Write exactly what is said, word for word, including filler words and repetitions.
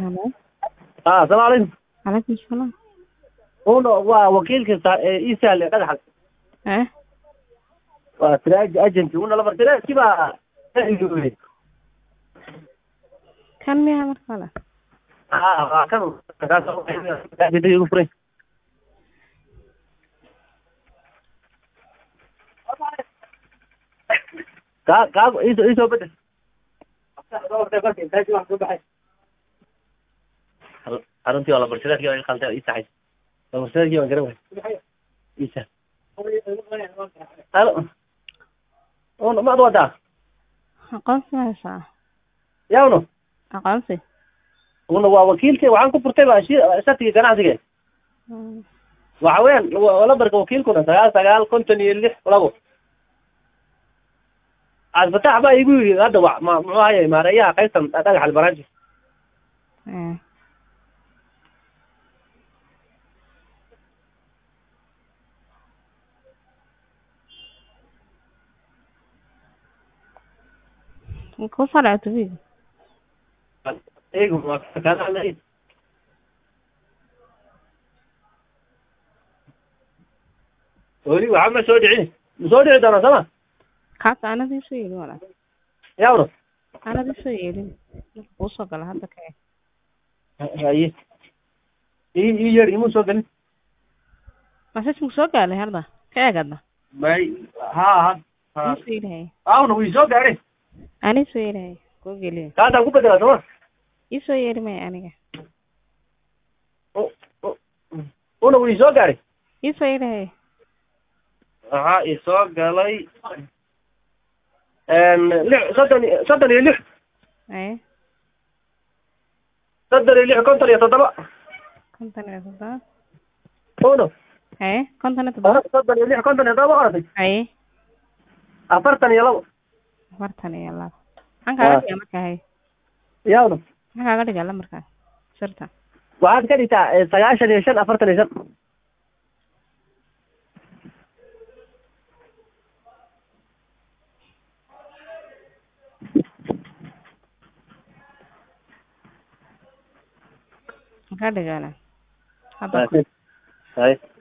Hello. اه السلام عليكم. عليكم السلام. هو وكيلك عيسى اللي قد حق ايه وتراج اجنتي ولا لبر تراج كيبا كان ميها مركلة. اه كانوا كانوا بدي يغفرين كا كا ايزو ايزو بدل aruntii waa la barshadaadkii waa qaltay isa xay la barshadaadkii waa garan isa halo oo ma wada aqoonsi haysaa. yaawno aqoonsi. una waa wakiilkii waxaan ku furtay baa shatiga ganacsiga waxa weeyaan wala barka wakiilkuna sagaal sagaal konton iyo lix labo aad fatax baa igu yiri hadda wax ma muxuu hayay maareeyaha qaysan dhagax albaraaji ee ku salaatu video eego ma kana lay wali waxa ma soo dhicin soo dhici doona sama kaas aanadii soo yeelin wala yaawno aanadii soo yeelin uu soo gala hadda ka haye ii ii yar imu soo galin masaj mu soo gaalay harda ka eegada may ha ha ii soo yeelay aawno wii soo gaaray ani soo yeelay ku geliyo kaada ku bedela sama ii soo yeelay may aniga una wii soo gaaray ii soo yeelay aha isoo galay een lix soddon soddon iyo lix ee soddon iyo lix konton iyo toddoba konton iyo toddoba uno ee konton iyo toddoba soddon iyo lix konton iyo toddoba orday ee afartan iyo labo afartan iyo labo maxaan kaaga dhigaa markaa hay yaawno maxaan kaaga dhigaa la markaa sirta waxaad ka dhigtaa sagaashan iyo shan afartan iyo shan maxaa dhigaana hadda hay